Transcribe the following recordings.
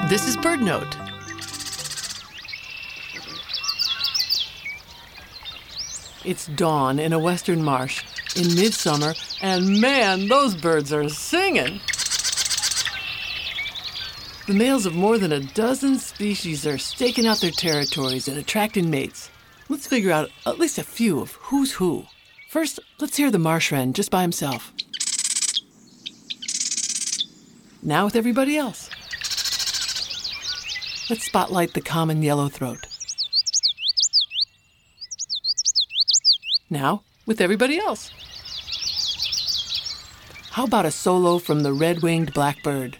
This is BirdNote. It's dawn in a western marsh in midsummer, and man, those birds are singing. The males of more than a dozen species are staking out their territories and attracting mates. Let's figure out at least a few of who's who. First, let's hear the marsh wren just by himself. Now with everybody else. Let's spotlight the common yellowthroat. Now with everybody else. How about a solo from the red-winged blackbird?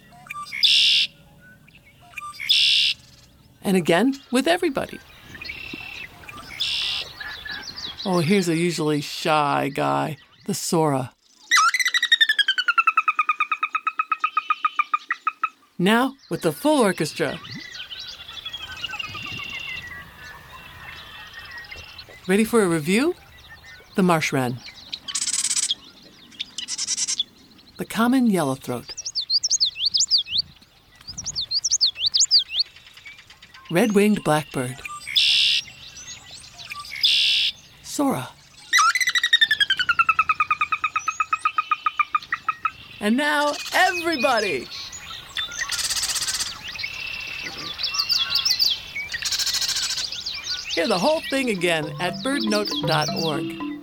And again with everybody. Oh, here's a usually shy guy, the sora. Now with the full orchestra. Ready for a review? The marsh wren. The common yellowthroat. Red-winged blackbird. Sora. And now everybody! Hear the whole thing again at birdnote.org.